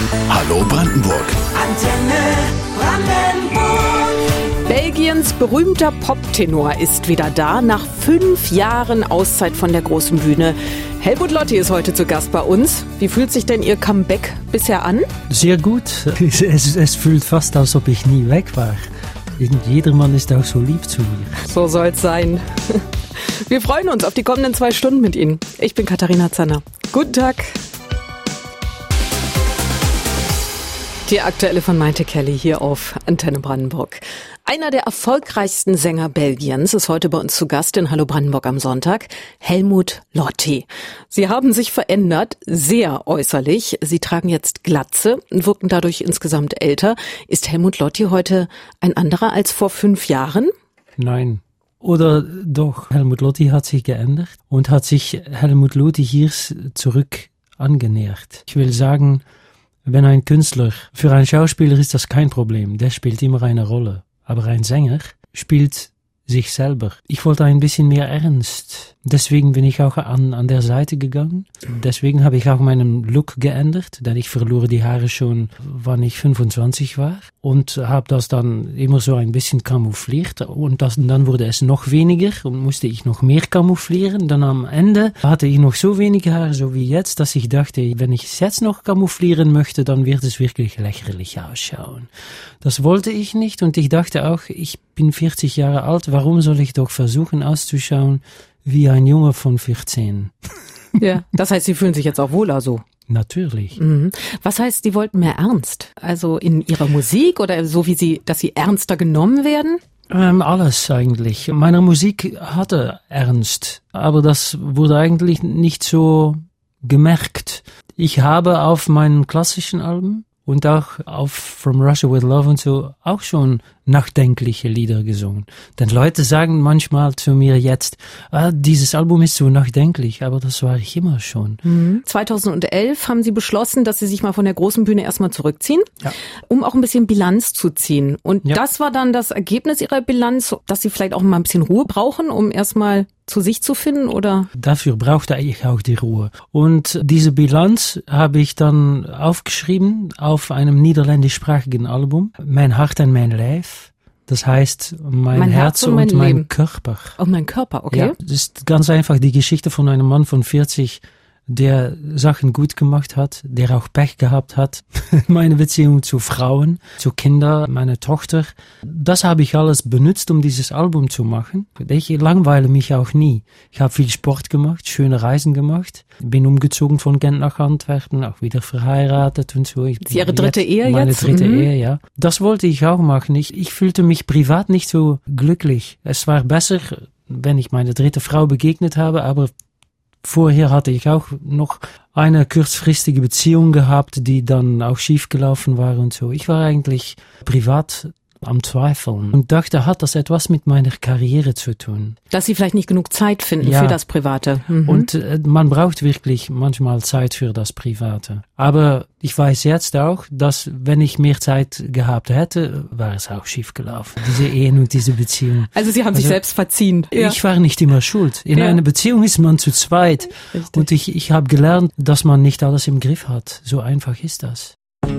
Hallo Brandenburg. Antenne Brandenburg. Belgiens berühmter Poptenor ist wieder da, nach 5 Jahren Auszeit von der großen Bühne. Helmut Lotti ist heute zu Gast bei uns. Wie fühlt sich denn Ihr Comeback bisher an? Sehr gut. Es fühlt fast, als ob ich nie weg war. Jedermann ist auch so lieb zu mir. So soll's sein. Wir freuen uns auf die kommenden 2 Stunden mit Ihnen. Ich bin Katharina Zanner. Guten Tag. Die aktuelle von Maite Kelly hier auf Antenne Brandenburg. Einer der erfolgreichsten Sänger Belgiens ist heute bei uns zu Gast in Hallo Brandenburg am Sonntag, Helmut Lotti. Sie haben sich verändert, sehr äußerlich. Sie tragen jetzt Glatze und wirken dadurch insgesamt älter. Ist Helmut Lotti heute ein anderer als vor 5 Jahren? Nein. Oder doch, Helmut Lotti hat sich geändert und hat sich Helmut Lotti hier zurück angenähert. Ich will sagen, wenn ein Künstler, für einen Schauspieler ist das kein Problem, der spielt immer eine Rolle. Aber ein Sänger spielt sich selber. Ich wollte ein bisschen mehr Ernst. Deswegen bin ich auch an der Seite gegangen. Deswegen habe ich auch meinen Look geändert, denn ich verlor die Haare schon, wann ich 25 war. Und habe das dann immer so ein bisschen camoufliert. Und dann wurde es noch weniger und musste ich noch mehr camouflieren. Dann am Ende hatte ich noch so wenige Haare, so wie jetzt, dass ich dachte, wenn ich es jetzt noch camouflieren möchte, dann wird es wirklich lächerlich ausschauen. Das wollte ich nicht und ich dachte auch, ich bin 40 Jahre alt, warum soll ich doch versuchen auszuschauen wie ein Junge von 14? Ja, das heißt, Sie fühlen sich jetzt auch wohler so? Natürlich. Mhm. Was heißt, Sie wollten mehr Ernst? Also in Ihrer Musik oder so dass Sie ernster genommen werden? Alles eigentlich. Meine Musik hatte Ernst, aber das wurde eigentlich nicht so gemerkt. Ich habe auf meinen klassischen Alben und auch auf From Russia with Love und so auch schon nachdenkliche Lieder gesungen. Denn Leute sagen manchmal zu mir jetzt, dieses Album ist so nachdenklich, aber das war ich immer schon. 2011 haben Sie beschlossen, dass Sie sich mal von der großen Bühne erstmal zurückziehen, ja, um auch ein bisschen Bilanz zu ziehen. Und ja, das war dann das Ergebnis Ihrer Bilanz, dass Sie vielleicht auch mal ein bisschen Ruhe brauchen, um erstmal zu sich zu finden, oder? Dafür brauchte ich auch die Ruhe. Und diese Bilanz habe ich dann aufgeschrieben auf einem niederländischsprachigen Album, Mein Hart en mijn Lijf. Das heißt, mein Herz und mein Körper. Oh, mein Körper, okay. Ja, das ist ganz einfach die Geschichte von einem Mann von 40, der Sachen gut gemacht hat, der auch Pech gehabt hat. Meine Beziehung zu Frauen, zu Kindern, meine Tochter. Das habe ich alles benutzt, um dieses Album zu machen. Ich langweile mich auch nie. Ich habe viel Sport gemacht, schöne Reisen gemacht. Bin umgezogen von Gent nach Antwerpen, auch wieder verheiratet und so. Ist Ihre dritte Ehe meine jetzt? Meine dritte Ehe, ja. Das wollte ich auch machen. Ich fühlte mich privat nicht so glücklich. Es war besser, wenn ich meine dritte Frau begegnet habe, aber vorher hatte ich auch noch eine kurzfristige Beziehung gehabt, die dann auch schiefgelaufen war und so. Ich war eigentlich privat am Zweifeln und dachte, hat das etwas mit meiner Karriere zu tun? Dass Sie vielleicht nicht genug Zeit finden für das Private. Und man braucht wirklich manchmal Zeit für das Private. Aber ich weiß jetzt auch, dass wenn ich mehr Zeit gehabt hätte, war es auch schiefgelaufen. Diese Ehen und diese Beziehungen. Also Sie haben sich selbst verziehen. Ich war nicht immer schuld. In einer Beziehung ist man zu zweit. Richtig. Und ich habe gelernt, dass man nicht alles im Griff hat. So einfach ist das.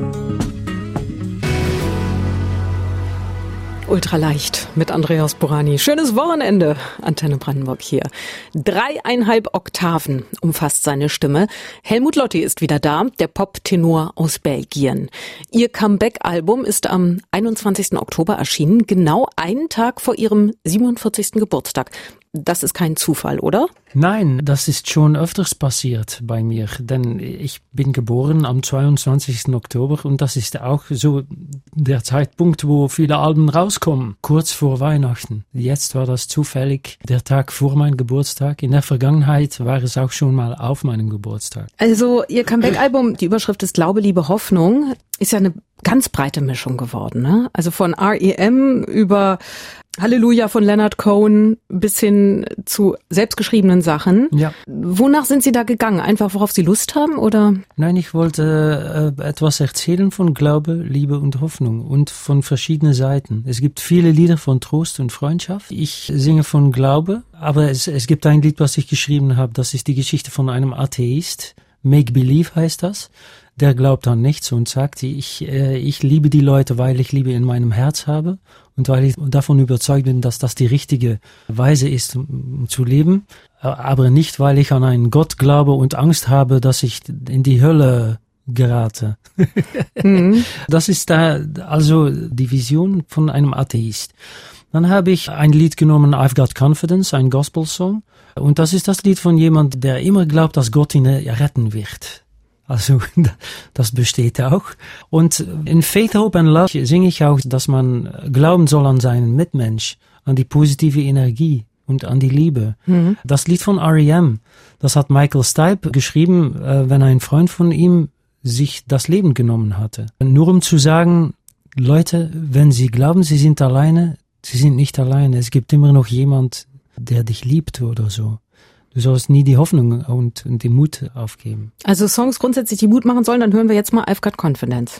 Ultraleicht mit Andreas Burani. Schönes Wochenende. Antenne Brandenburg hier. 3,5 Oktaven umfasst seine Stimme. Helmut Lotti ist wieder da, der Pop-Tenor aus Belgien. Ihr Comeback-Album ist am 21. Oktober erschienen, genau einen Tag vor Ihrem 47. Geburtstag. Das ist kein Zufall, oder? Nein, das ist schon öfters passiert bei mir, denn ich bin geboren am 22. Oktober und das ist auch so der Zeitpunkt, wo viele Alben rauskommen, kurz vor Weihnachten. Jetzt war das zufällig der Tag vor meinem Geburtstag. In der Vergangenheit war es auch schon mal auf meinem Geburtstag. Also Ihr Comeback-Album, die Überschrift ist Glaube, Liebe, Hoffnung, ist ja eine ganz breite Mischung geworden, ne? Also von R.E.M. über Halleluja von Leonard Cohen bis hin zu selbstgeschriebenen Sachen. Ja. Wonach sind Sie da gegangen? Einfach worauf Sie Lust haben, oder? Nein, ich wollte etwas erzählen von Glaube, Liebe und Hoffnung und von verschiedenen Seiten. Es gibt viele Lieder von Trost und Freundschaft. Ich singe von Glaube, aber es gibt ein Lied, was ich geschrieben habe, das ist die Geschichte von einem Atheist. Make Believe heißt das. der glaubt an nichts und sagt, ich liebe die Leute, weil ich Liebe in meinem Herz habe und weil ich davon überzeugt bin, dass das die richtige Weise ist, um zu leben, aber nicht, weil ich an einen Gott glaube und Angst habe, dass ich in die Hölle gerate. Das ist da also die Vision von einem Atheist. Dann habe ich ein Lied genommen, I've Got Confidence, ein Gospel-Song. Und das ist das Lied von jemand, der immer glaubt, dass Gott ihn retten wird. Also, das besteht auch. Und in Faith, Hope and Love singe ich auch, dass man glauben soll an seinen Mitmensch, an die positive Energie und an die Liebe. Das Lied von R.E.M., das hat Michael Stipe geschrieben, wenn ein Freund von ihm sich das Leben genommen hatte. Nur um zu sagen, Leute, wenn Sie glauben, Sie sind alleine, Sie sind nicht alleine. Es gibt immer noch jemand, der dich liebt oder so. Du sollst nie die Hoffnung und den Mut aufgeben. Also Songs grundsätzlich, die Mut machen sollen, dann hören wir jetzt mal I've Got Confidence.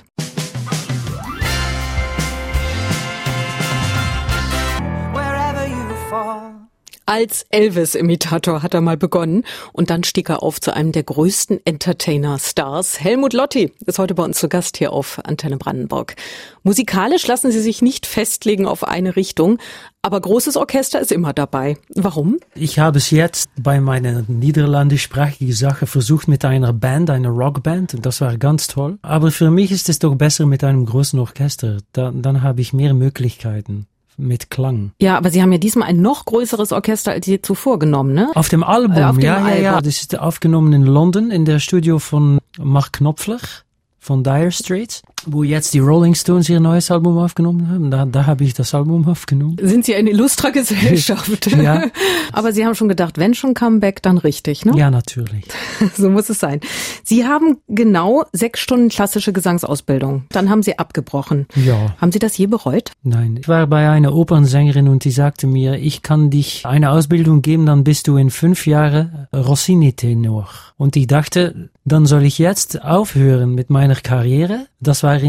Als Elvis-Imitator hat er mal begonnen und dann stieg er auf zu einem der größten Entertainer-Stars. Helmut Lotti ist heute bei uns zu Gast hier auf Antenne Brandenburg. Musikalisch lassen Sie sich nicht festlegen auf eine Richtung, aber großes Orchester ist immer dabei. Warum? Ich habe es jetzt bei meiner niederländischsprachigen Sache versucht mit einer Band, einer Rockband, und das war ganz toll. Aber für mich ist es doch besser mit einem großen Orchester. Dann habe ich mehr Möglichkeiten. Mit Klang. Ja, aber Sie haben ja diesmal ein noch größeres Orchester als je zuvor genommen, ne? Auf dem Album, ja. Das ist aufgenommen in London, in der Studio von Mark Knopfler von Dire Straits, wo jetzt die Rolling Stones ihr neues Album aufgenommen haben. Da habe ich das Album aufgenommen. Sind Sie eine illustre Gesellschaft? Ja. Aber Sie haben schon gedacht, wenn schon Comeback, dann richtig, ne? Ja, natürlich. So muss es sein. Sie haben genau 6 Stunden klassische Gesangsausbildung. Dann haben Sie abgebrochen. Ja. Haben Sie das je bereut? Nein. Ich war bei einer Opernsängerin und die sagte mir, ich kann dich eine Ausbildung geben, dann bist du in 5 Jahren Rossini-Tenor. Und ich dachte, dann soll ich jetzt aufhören mit meiner Karriere. Das war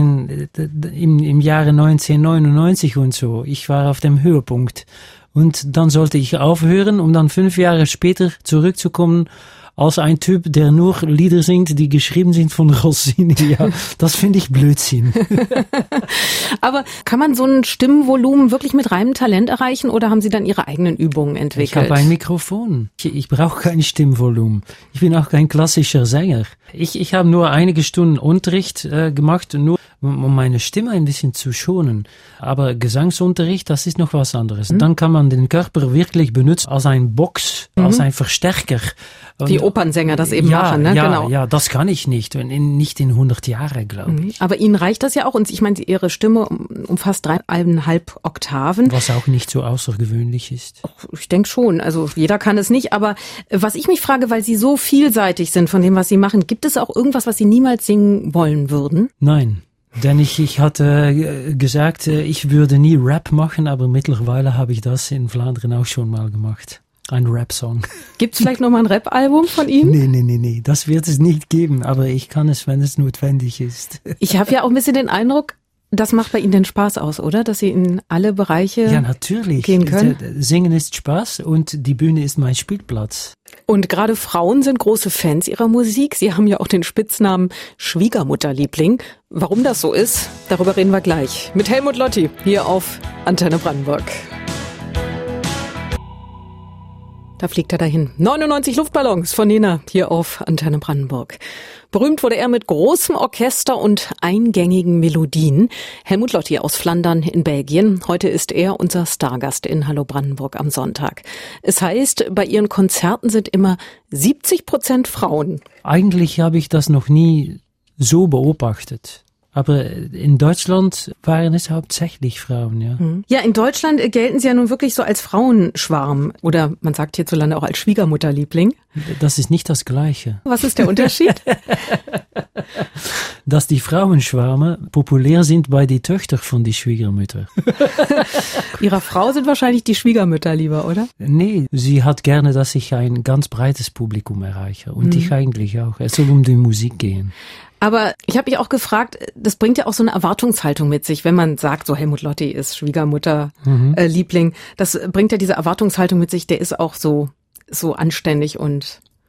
im Jahre 1999 und so. Ich war auf dem Höhepunkt. Und dann sollte ich aufhören, um dann 5 Jahre später zurückzukommen als ein Typ, der nur Lieder singt, die geschrieben sind von Rossini. Ja, das finde ich Blödsinn. Aber kann man so ein Stimmvolumen wirklich mit reinem Talent erreichen oder haben Sie dann Ihre eigenen Übungen entwickelt? Ich habe ein Mikrofon. Ich brauche kein Stimmvolumen. Ich bin auch kein klassischer Sänger. Ich habe nur einige Stunden Unterricht gemacht, nur um meine Stimme ein bisschen zu schonen. Aber Gesangsunterricht, das ist noch was anderes. Dann kann man den Körper wirklich benutzen als ein Box, als ein Verstärker. Wie Opernsänger das eben machen, ne? Genau. Ja, das kann ich nicht. Nicht in 100 Jahren, glaube ich. Aber Ihnen reicht das ja auch. Und ich meine, Ihre Stimme umfasst 3,5 Oktaven. Was auch nicht so außergewöhnlich ist. Ich denke schon. Also jeder kann es nicht. Aber was ich mich frage, weil Sie so vielseitig sind von dem, was Sie machen, gibt es auch irgendwas, was Sie niemals singen wollen würden? Nein. Denn ich hatte gesagt, ich würde nie Rap machen, aber mittlerweile habe ich das in Vlaanderen auch schon mal gemacht. Ein Rap-Song. Gibt's vielleicht noch mal ein Rap-Album von ihm? Nee, das wird es nicht geben, aber ich kann es, wenn es notwendig ist. Ich habe ja auch ein bisschen den Eindruck, das macht bei Ihnen den Spaß aus, oder? Dass Sie in alle Bereiche gehen können? Singen ist Spaß und die Bühne ist mein Spielplatz. Und gerade Frauen sind große Fans Ihrer Musik. Sie haben ja auch den Spitznamen Schwiegermutterliebling. Warum das so ist, darüber reden wir gleich. Mit Helmut Lotti hier auf Antenne Brandenburg. Da fliegt er dahin. 99 Luftballons von Nena hier auf Antenne Brandenburg. Berühmt wurde er mit großem Orchester und eingängigen Melodien. Helmut Lotti aus Flandern in Belgien. Heute ist er unser Stargast in Hallo Brandenburg am Sonntag. Es heißt, bei Ihren Konzerten sind immer 70% Frauen. Eigentlich habe ich das noch nie so beobachtet. Aber in Deutschland waren es hauptsächlich Frauen, ja. Ja, in Deutschland gelten Sie ja nun wirklich so als Frauenschwarm. Oder man sagt hierzulande auch als Schwiegermutterliebling. Das ist nicht das Gleiche. Was ist der Unterschied? Dass die Frauenschwärme populär sind bei den Töchtern von die Schwiegermütter. Ihrer Frau sind wahrscheinlich die Schwiegermütter lieber, oder? Nee, sie hat gerne, dass ich ein ganz breites Publikum erreiche. Und ich eigentlich auch. Es soll um die Musik gehen. Aber ich habe mich auch gefragt, das bringt ja auch so eine Erwartungshaltung mit sich, wenn man sagt, so Helmut Lotti ist Schwiegermutter-Liebling. Das bringt ja diese Erwartungshaltung mit sich, der ist auch so anständig und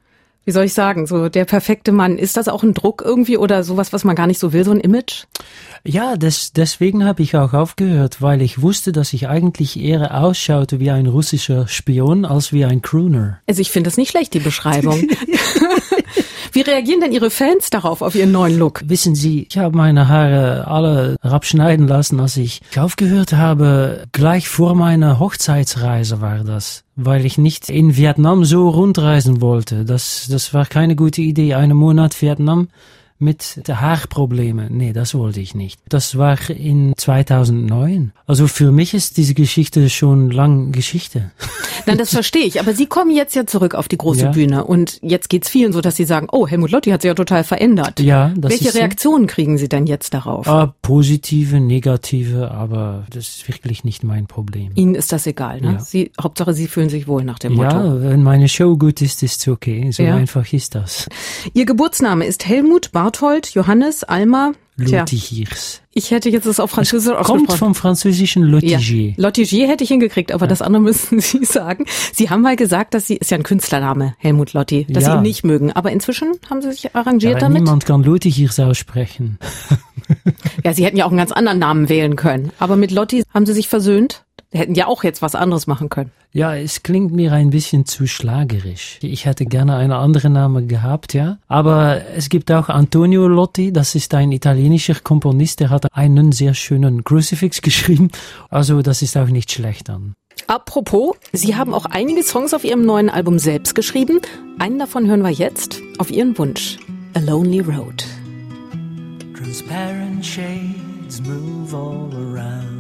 wie soll ich sagen, so der perfekte Mann. Ist das auch ein Druck irgendwie oder sowas, was man gar nicht so will, so ein Image? Ja, deswegen habe ich auch aufgehört, weil ich wusste, dass ich eigentlich eher ausschaute wie ein russischer Spion als wie ein Crooner. Also ich finde das nicht schlecht, die Beschreibung. Wie reagieren denn Ihre Fans darauf, auf Ihren neuen Look? Wissen Sie, ich habe meine Haare alle abschneiden lassen, als ich aufgehört habe. Gleich vor meiner Hochzeitsreise war das, weil ich nicht in Vietnam so rundreisen wollte. Das war keine gute Idee. Einen Monat Vietnam mit Haarproblemen. Nee, das wollte ich nicht. Das war in 2009. Also für mich ist diese Geschichte schon lang Geschichte. Nein, das verstehe ich. Aber Sie kommen jetzt ja zurück auf die große Bühne. Und jetzt geht's vielen so, dass Sie sagen, oh, Helmut Lotti hat sich ja total verändert. Ja, das Welche ist so. Reaktionen kriegen Sie denn jetzt darauf? Positive, negative, aber das ist wirklich nicht mein Problem. Ihnen ist das egal, ne? Ja. Hauptsache, Sie fühlen sich wohl nach dem Motto. Ja, wenn meine Show gut ist, ist es okay. So einfach ist das. Ihr Geburtsname ist Helmut, Barthold, Johannes, Alma. Lotigiers. Ich hätte jetzt es auf Französisch ausgesprochen. Kommt vom französischen Lotigier. Ja. Lotigier hätte ich hingekriegt, aber das andere müssen Sie sagen. Sie haben mal gesagt, dass ist ja ein Künstlername, Helmut Lotti, dass Sie ihn nicht mögen. Aber inzwischen haben Sie sich arrangiert damit? Niemand kann Lotigiers aussprechen. Ja, Sie hätten ja auch einen ganz anderen Namen wählen können. Aber mit Lotti haben Sie sich versöhnt? Sie hätten ja auch jetzt was anderes machen können. Ja, es klingt mir ein bisschen zu schlagerisch. Ich hätte gerne einen anderen Namen gehabt, ja. Aber es gibt auch Antonio Lotti, das ist ein italienischer Komponist, der hat einen sehr schönen Crucifix geschrieben. Also das ist auch nicht schlecht dann. Apropos, Sie haben auch einige Songs auf Ihrem neuen Album selbst geschrieben. Einen davon hören wir jetzt auf Ihren Wunsch. A Lonely Road. Transparent shades move all around.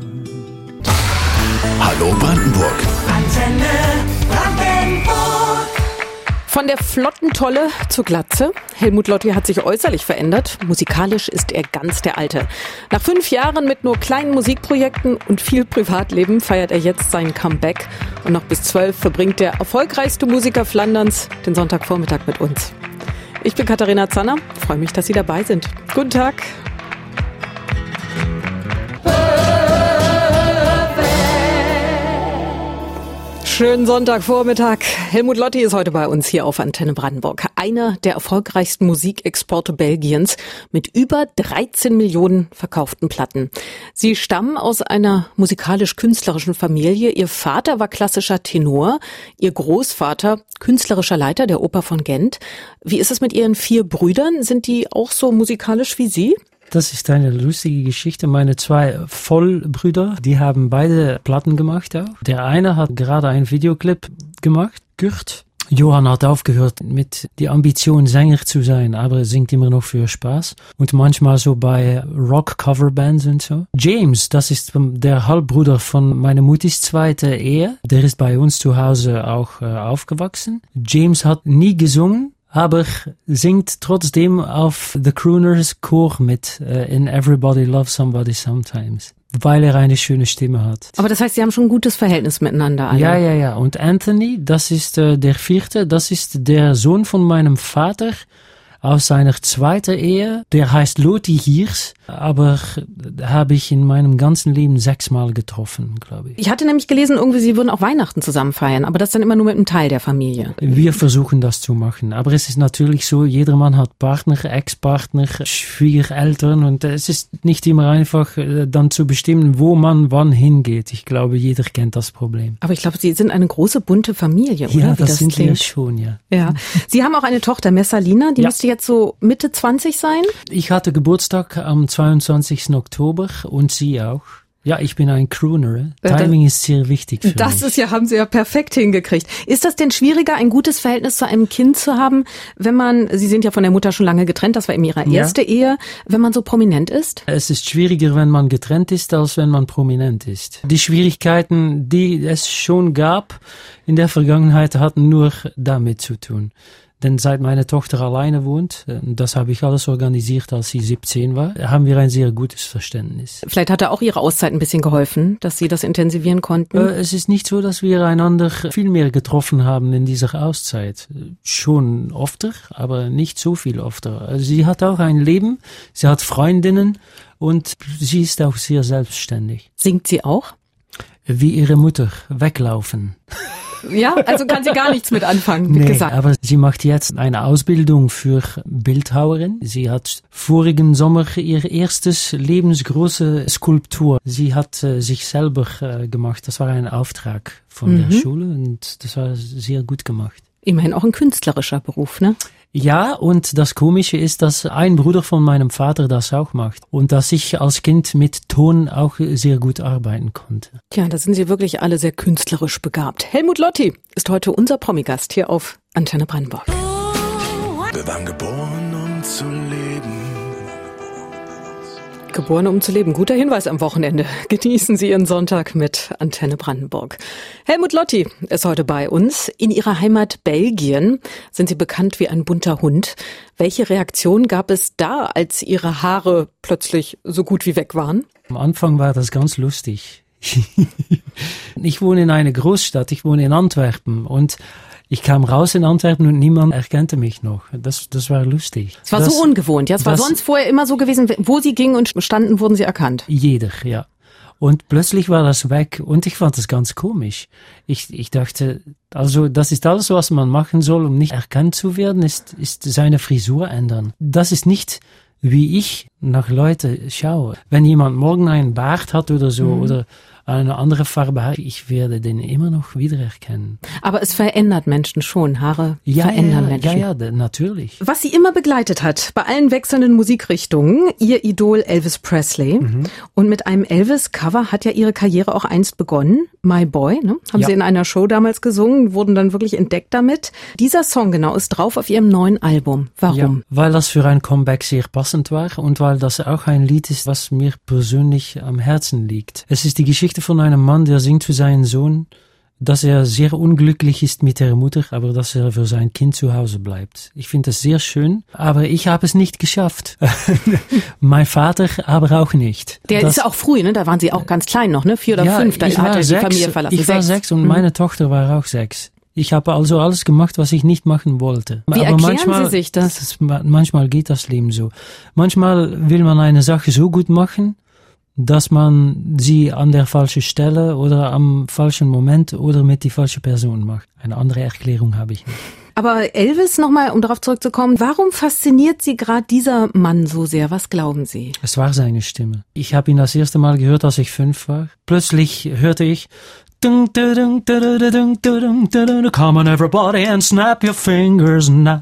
Hallo Brandenburg. Antenne Brandenburg. Von der flotten Tolle zur Glatze. Helmut Lotti hat sich äußerlich verändert. Musikalisch ist er ganz der Alte. Nach 5 Jahren mit nur kleinen Musikprojekten und viel Privatleben feiert er jetzt seinen Comeback. Und noch bis 12 verbringt der erfolgreichste Musiker Flanderns den Sonntagvormittag mit uns. Ich bin Katharina Zanner. Freue mich, dass Sie dabei sind. Guten Tag. Schönen Sonntagvormittag. Helmut Lotti ist heute bei uns hier auf Antenne Brandenburg. Einer der erfolgreichsten Musikexporte Belgiens mit über 13 Millionen verkauften Platten. Sie stammen aus einer musikalisch-künstlerischen Familie. Ihr Vater war klassischer Tenor, ihr Großvater künstlerischer Leiter der Oper von Gent. Wie ist es mit Ihren 4 Brüdern? Sind die auch so musikalisch wie Sie? Das ist eine lustige Geschichte. Meine 2 Vollbrüder, die haben beide Platten gemacht auch. Der eine hat gerade einen Videoclip gemacht, Kurt. Johann hat aufgehört mit die Ambition, Sänger zu sein, aber singt immer noch für Spaß. Und manchmal so bei Rock-Coverbands und so. James, das ist der Halbbruder von meiner Muttis zweite Ehe. Der ist bei uns zu Hause auch aufgewachsen. James hat nie gesungen, aber singt trotzdem auf The Crooners Chor mit in Everybody Loves Somebody Sometimes, weil er eine schöne Stimme hat. Aber das heißt, Sie haben schon ein gutes Verhältnis miteinander alle. Ja. Und Anthony, das ist der 4., das ist der Sohn von meinem Vater aus seiner zweiten Ehe. Der heißt Lotigiers, aber habe ich in meinem ganzen Leben 6-mal getroffen, glaube ich. Ich hatte nämlich gelesen, irgendwie Sie würden auch Weihnachten zusammen feiern, aber das dann immer nur mit einem Teil der Familie. Wir versuchen das zu machen, aber es ist natürlich so, jeder Mann hat Partner, Ex-Partner, Schwiegereltern und es ist nicht immer einfach dann zu bestimmen, wo man wann hingeht. Ich glaube, jeder kennt das Problem. Aber ich glaube, Sie sind eine große, bunte Familie, oder? Ja, wie das sind klingt. wir schon, ja. Ja. Sie haben auch eine Tochter, Messalina, die Ja. müsste jetzt so Mitte 20 sein? Ich hatte Geburtstag am 22. Oktober und Sie auch. Ja, ich bin ein Crooner. Timing ist sehr wichtig für Das mich. ist ja, haben Sie ja perfekt hingekriegt. Ist das denn schwieriger, ein gutes Verhältnis zu einem Kind zu haben, wenn man, Sie sind ja von der Mutter schon lange getrennt, das war eben Ihre erste Ehe, wenn man so prominent ist? Es ist schwieriger, wenn man getrennt ist, als wenn man prominent ist. Die Schwierigkeiten, die es schon gab in der Vergangenheit, hatten nur damit zu tun. Denn seit meine Tochter alleine wohnt, das habe ich alles organisiert, als sie 17 war, haben wir ein sehr gutes Verständnis. Vielleicht hat da auch Ihre Auszeit ein bisschen geholfen, dass Sie das intensivieren konnten? Es ist nicht so, dass wir einander viel mehr getroffen haben in dieser Auszeit. Schon öfter, aber nicht so viel öfter. Also sie hat auch ein Leben, sie hat Freundinnen und sie ist auch sehr selbstständig. Singt sie auch? Wie ihre Mutter, weglaufen. Ja, also kann sie gar nichts mit anfangen, wie gesagt. Aber sie macht jetzt eine Ausbildung für Bildhauerin. Sie hat vorigen Sommer ihr erstes lebensgroße Skulptur. Sie hat sich selber gemacht. Das war ein Auftrag von der Schule und das war sehr gut gemacht. Immerhin auch ein künstlerischer Beruf, ne? Ja, und das Komische ist, dass ein Bruder von meinem Vater das auch macht und dass ich als Kind mit Ton auch sehr gut arbeiten konnte. Tja, da sind Sie wirklich alle sehr künstlerisch begabt. Helmut Lotti ist heute unser Promi-Gast hier auf Antenne Brandenburg. Wir waren geboren, um zu leben. Geboren, um zu leben. Guter Hinweis am Wochenende. Genießen Sie Ihren Sonntag mit Antenne Brandenburg. Helmut Lotti ist heute bei uns. In Ihrer Heimat Belgien sind Sie bekannt wie ein bunter Hund. Welche Reaktion gab es da, als Ihre Haare plötzlich so gut wie weg waren? Am Anfang war das ganz lustig. Ich wohne in einer Großstadt, ich wohne in Antwerpen und ich kam raus in Antwerpen und niemand erkannte mich noch. Das war lustig. Es war so ungewohnt, ja. Es war sonst vorher immer so gewesen, wo Sie gingen und standen, wurden Sie erkannt. Jeder, ja. Und plötzlich war das weg und ich fand das ganz komisch. Ich dachte, also das ist alles, was man machen soll, um nicht erkannt zu werden, ist seine Frisur ändern. Das ist nicht, wie ich nach Leute schaue. Wenn jemand morgen einen Bart hat oder so oder eine andere Farbe hat, ich werde den immer noch wiedererkennen. Aber es verändert Menschen schon. Haare verändern Menschen. Ja, natürlich. Was Sie immer begleitet hat, bei allen wechselnden Musikrichtungen, Ihr Idol Elvis Presley. Und mit einem Elvis-Cover hat ja Ihre Karriere auch einst begonnen. My Boy, ne? Haben Sie in einer Show damals gesungen, wurden dann wirklich entdeckt damit. Dieser Song genau ist drauf auf Ihrem neuen Album. Warum? Ja, weil das für ein Comeback sehr passend war und weil das auch ein Lied ist, was mir persönlich am Herzen liegt. Es ist die Geschichte von einem Mann, der singt für seinen Sohn, dass er sehr unglücklich ist mit der Mutter, aber dass er für sein Kind zu Hause bleibt. Ich finde das sehr schön, aber ich habe es nicht geschafft. Mein Vater aber auch nicht. Der ist ja auch früh, ne? Da waren Sie auch ganz klein noch, ne? 4 oder 5, da hat er die Familie verlassen. Ich war 6 und meine Tochter war auch 6. Ich habe also alles gemacht, was ich nicht machen wollte. Wie erklären Sie sich das? Manchmal geht das Leben so. Manchmal will man eine Sache so gut machen, dass man sie an der falschen Stelle oder am falschen Moment oder mit die falsche Person macht. Eine andere Erklärung habe ich nicht. Aber Elvis, nochmal, um darauf zurückzukommen, warum fasziniert Sie gerade dieser Mann so sehr? Was glauben Sie? Es war seine Stimme. Ich habe ihn das erste Mal gehört, als ich 5 war. Plötzlich hörte ich Come on everybody and snap your fingers now.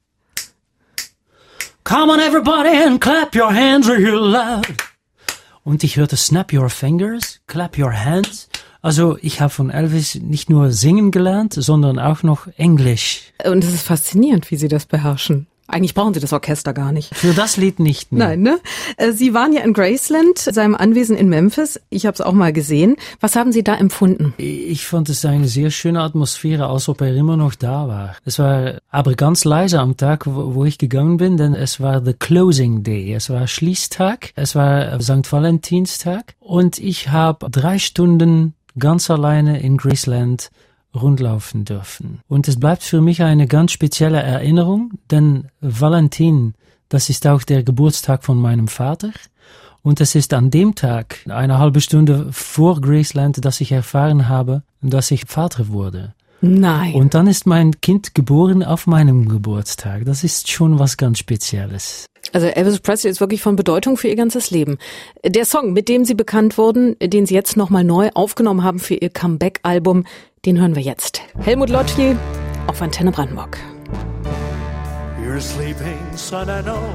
Come on everybody and clap your hands real loud. Und ich hörte Snap Your Fingers, Clap Your Hands. Also ich habe von Elvis nicht nur singen gelernt, sondern auch noch Englisch. Und es ist faszinierend, wie Sie das beherrschen. Eigentlich brauchen Sie das Orchester gar nicht. Für das Lied nicht. Ne? Nein, ne? Sie waren ja in Graceland, seinem Anwesen in Memphis. Ich habe es auch mal gesehen. Was haben Sie da empfunden? Ich fand es eine sehr schöne Atmosphäre, als ob er immer noch da war. Es war aber ganz leise am Tag, wo ich gegangen bin, denn es war the Closing Day. Es war Schließtag, es war St. Valentinstag und ich habe 3 Stunden ganz alleine in Graceland rundlaufen dürfen. Und es bleibt für mich eine ganz spezielle Erinnerung, denn Valentin, das ist auch der Geburtstag von meinem Vater. Und es ist an dem Tag, eine halbe Stunde vor Graceland, dass ich erfahren habe, dass ich Vater wurde. Nein. Und dann ist mein Kind geboren auf meinem Geburtstag. Das ist schon was ganz Spezielles. Also Elvis Presley ist wirklich von Bedeutung für Ihr ganzes Leben. Der Song, mit dem Sie bekannt wurden, den Sie jetzt nochmal neu aufgenommen haben für Ihr Comeback-Album, den hören wir jetzt. Helmut Lotti auf Antenne Brandenburg. You're sleeping, son, I know.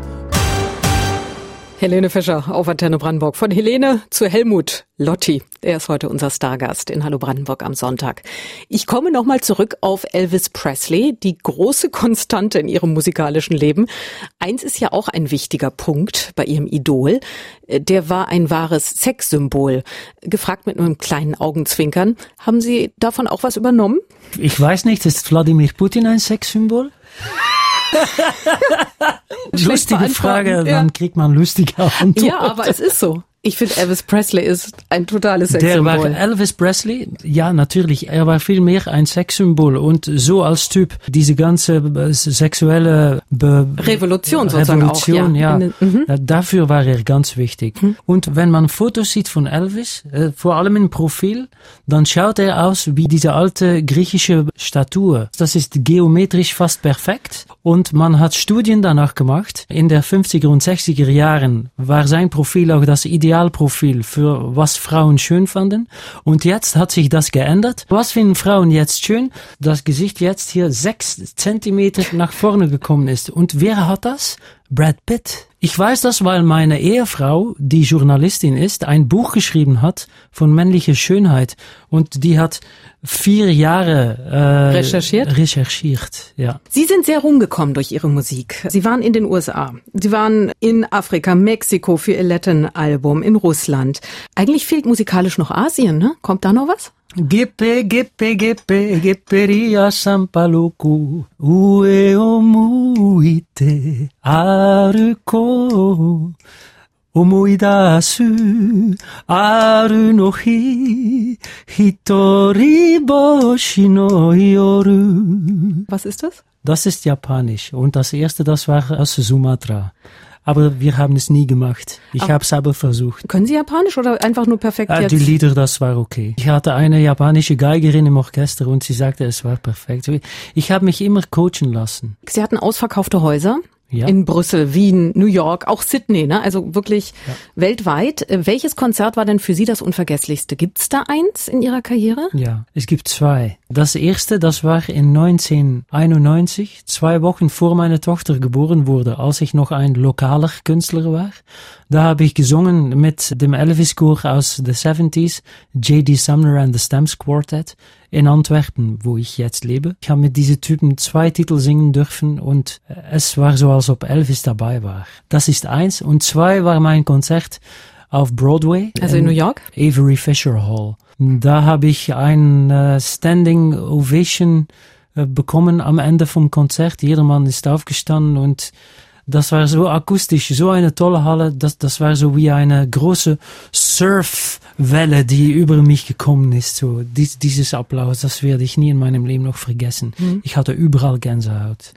Helene Fischer auf Antenne Brandenburg. Von Helene zu Helmut Lotti. Er ist heute unser Stargast in Hallo Brandenburg am Sonntag. Ich komme nochmal zurück auf Elvis Presley, die große Konstante in ihrem musikalischen Leben. Eins ist ja auch ein wichtiger Punkt bei ihrem Idol. Der war ein wahres Sexsymbol. Gefragt mit einem kleinen Augenzwinkern. Haben Sie davon auch was übernommen? Ich weiß nicht, ist Wladimir Putin ein Sexsymbol? Lustige Frage, dann kriegt man lustige Antworten. Ja, aber es ist so. Ich finde, Elvis Presley ist ein totales Sexsymbol. Der war Elvis Presley? Ja, natürlich. Er war viel mehr ein Sexsymbol und so als Typ diese ganze sexuelle Revolution sozusagen Revolution, auch. Ja. Dafür war er ganz wichtig. Und wenn man Fotos sieht von Elvis, vor allem im Profil, dann schaut er aus wie diese alte griechische Statue. Das ist geometrisch fast perfekt und man hat Studien danach gemacht. In der 50er und 60er Jahren war sein Profil auch das Idealprofil für was Frauen schön fanden. Und jetzt hat sich das geändert. Was finden Frauen jetzt schön? Das Gesicht jetzt hier 6 Zentimeter nach vorne gekommen ist. Und wer hat das? Brad Pitt. Ich weiß das, weil meine Ehefrau, die Journalistin ist, ein Buch geschrieben hat von männlicher Schönheit. Und die hat 4 Jahre recherchiert, ja. Sie sind sehr rumgekommen durch Ihre Musik. Sie waren in den USA, Sie waren in Afrika, Mexiko für Ihr Latin-Album, in Russland. Eigentlich fehlt musikalisch noch Asien, ne? Kommt da noch was? Gippe, gippe, gippe, gipperia sampaluku, ue omuite, aruko, omuidasu, aru no hi, hitori boshi no yoru. Was ist das? Das ist Japanisch und das erste, das war aus Sumatra. Aber wir haben es nie gemacht. Ich habe es aber versucht. Können Sie Japanisch oder einfach nur perfekt jetzt? Die Lieder, das war okay. Ich hatte eine japanische Geigerin im Orchester und sie sagte, es war perfekt. Ich habe mich immer coachen lassen. Sie hatten ausverkaufte Häuser. Ja. In Brüssel, Wien, New York, auch Sydney, ne? Also wirklich weltweit. Welches Konzert war denn für Sie das unvergesslichste? Gibt's da eins in Ihrer Karriere? Ja, es gibt 2. Das erste, das war in 1991, 2 Wochen vor meine Tochter geboren wurde, als ich noch ein lokaler Künstler war. Da habe ich gesungen mit dem Elvis-Chor aus the 70s, J.D. Sumner and the Stamps Quartet in Antwerpen, wo ich jetzt lebe. Ich habe mit diesen Typen 2 Titel singen dürfen und es war so, als ob Elvis dabei war. Das ist 1. Und 2 war mein Konzert auf Broadway. Also in New York? Avery Fisher Hall. Da habe ich ein Standing Ovation bekommen am Ende vom Konzert. Jedermann ist aufgestanden und das war so akustisch, so eine tolle Halle. Das war so wie eine große Surfwelle, die über mich gekommen ist. So dieses Applaus, das werde ich nie in meinem Leben noch vergessen. Ich hatte überall Gänsehaut.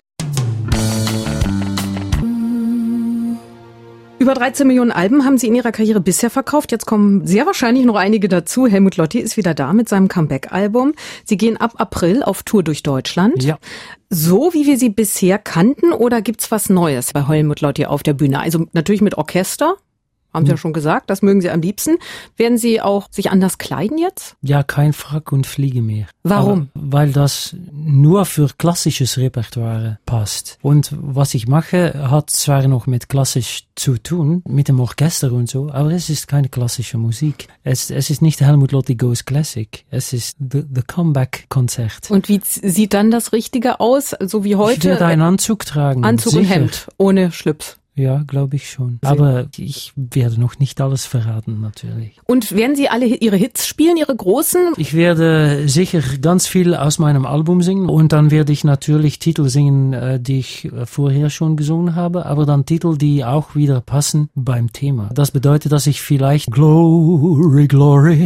Über 13 Millionen Alben haben Sie in Ihrer Karriere bisher verkauft. Jetzt kommen sehr wahrscheinlich noch einige dazu. Helmut Lotti ist wieder da mit seinem Comeback-Album. Sie gehen ab April auf Tour durch Deutschland. Ja. So wie wir Sie bisher kannten, oder gibt's was Neues bei Helmut Lotti auf der Bühne? Also natürlich mit Orchester. Haben Sie ja schon gesagt, das mögen Sie am liebsten. Werden Sie auch sich anders kleiden jetzt? Ja, kein Frack und Fliege mehr. Warum? Aber weil das nur für klassisches Repertoire passt. Und was ich mache, hat zwar noch mit klassisch zu tun, mit dem Orchester und so, aber es ist keine klassische Musik. Es ist nicht Helmut Lotti Goes Classic. Es ist the Comeback-Konzert. Und wie sieht dann das Richtige aus, so wie heute? Ich werde einen Anzug tragen. Anzug sicher. Und Hemd, ohne Schlips. Ja, glaube ich schon. Aber ich werde noch nicht alles verraten, natürlich. Und werden Sie alle Ihre Hits spielen, Ihre großen? Ich werde sicher ganz viel aus meinem Album singen und dann werde ich natürlich Titel singen, die ich vorher schon gesungen habe, aber dann Titel, die auch wieder passen beim Thema. Das bedeutet, dass ich vielleicht Glory, Glory,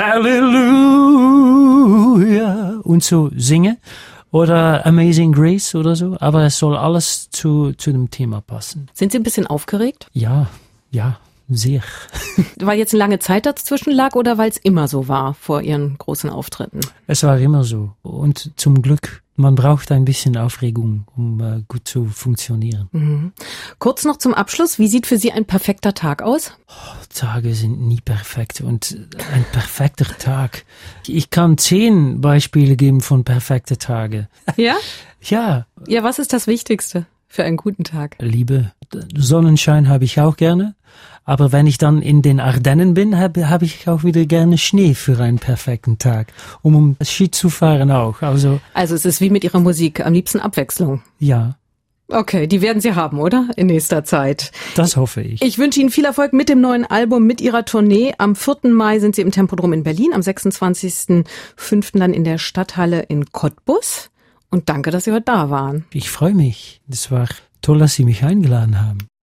Hallelujah und so singe. Oder Amazing Grace oder so, aber es soll alles zu dem Thema passen. Sind Sie ein bisschen aufgeregt? Ja, sehr. Weil jetzt eine lange Zeit dazwischen lag oder weil es immer so war vor Ihren großen Auftritten? Es war immer so und zum Glück. Man braucht ein bisschen Aufregung, um gut zu funktionieren. Mhm. Kurz noch zum Abschluss, wie sieht für Sie ein perfekter Tag aus? Tage sind nie perfekt und ein perfekter Tag. Ich kann 10 Beispiele geben von perfekten Tagen. Ja? Ja. Ja, was ist das Wichtigste für einen guten Tag? Liebe. Sonnenschein habe ich auch gerne. Aber wenn ich dann in den Ardennen bin, habe ich auch wieder gerne Schnee für einen perfekten Tag. Um Ski zu fahren auch. Also es ist wie mit Ihrer Musik, am liebsten Abwechslung. Ja. Okay, die werden Sie haben, oder? In nächster Zeit. Das hoffe ich. Ich wünsche Ihnen viel Erfolg mit dem neuen Album, mit Ihrer Tournee. Am 4. Mai sind Sie im Tempodrom in Berlin, am 26.05. dann in der Stadthalle in Cottbus. Und danke, dass Sie heute da waren. Ich freue mich. Das war toll, dass Sie mich eingeladen haben.